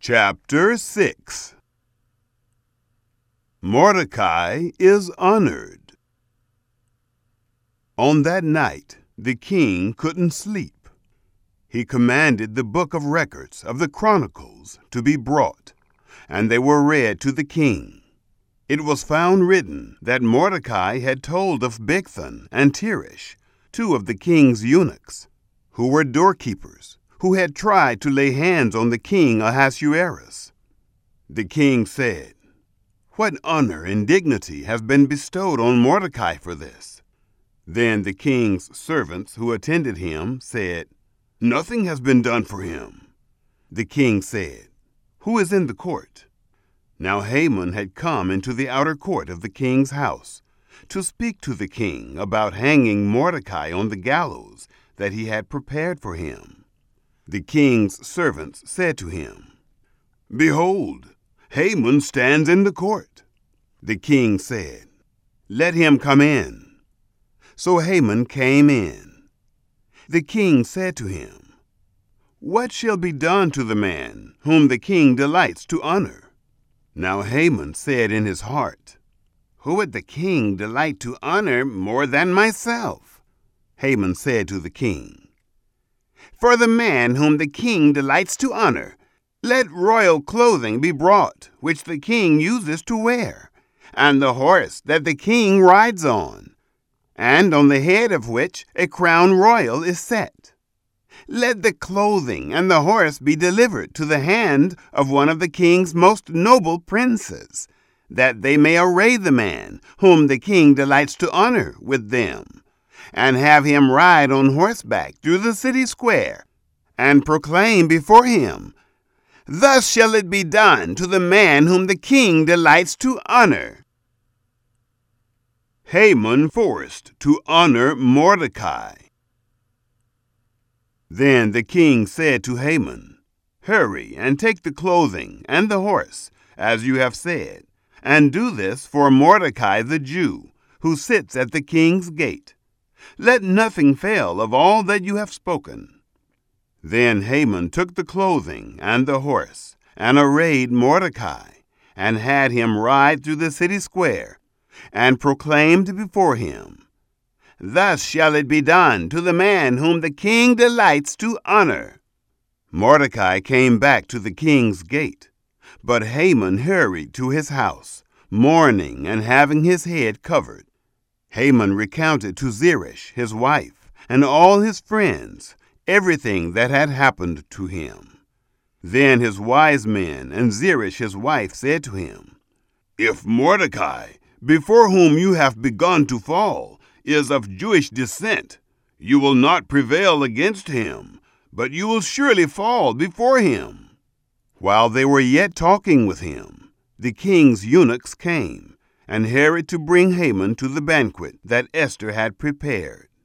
Chapter 6. Mordecai is honored. On that night, the king couldn't sleep. He commanded the book of records of the Chronicles to be brought, and they were read to the king. It was found written that Mordecai had told of Bigthan and Teresh, two of the king's eunuchs, who were doorkeepers, who had tried to lay hands on the king Ahasuerus. The king said, "What honor and dignity have been bestowed on Mordecai for this?" Then the king's servants who attended him said, "Nothing has been done for him." The king said, "Who is in the court?" Now Haman had come into the outer court of the king's house to speak to the king about hanging Mordecai on the gallows that he had prepared for him. The king's servants said to him, "Behold, Haman stands in the court." The king said, "Let him come in." So Haman came in. The king said to him, "What shall be done to the man whom the king delights to honor?" Now Haman said in his heart, "Who would the king delight to honor more than myself?" Haman said to the king, "For the man whom the king delights to honor, let royal clothing be brought, which the king uses to wear, and the horse that the king rides on, and on the head of which a crown royal is set. Let the clothing and the horse be delivered to the hand of one of the king's most noble princes, that they may array the man whom the king delights to honor with them, and have him ride on horseback through the city square, and proclaim before him, 'Thus shall it be done to the man whom the king delights to honor.'" Haman forced to honor Mordecai. Then the king said to Haman, "Hurry and take the clothing and the horse, as you have said, and do this for Mordecai the Jew, who sits at the king's gate. Let nothing fail of all that you have spoken." Then Haman took the clothing and the horse, and arrayed Mordecai, and had him ride through the city square, and proclaimed before him, "Thus shall it be done to the man whom the king delights to honor." Mordecai came back to the king's gate, but Haman hurried to his house, mourning and having his head covered. Haman recounted to Zeresh, his wife, and all his friends, everything that had happened to him. Then his wise men and Zeresh his wife said to him, "If Mordecai, before whom you have begun to fall, is of Jewish descent, you will not prevail against him, but you will surely fall before him." While they were yet talking with him, the king's eunuchs came, and hurried to bring Haman to the banquet that Esther had prepared.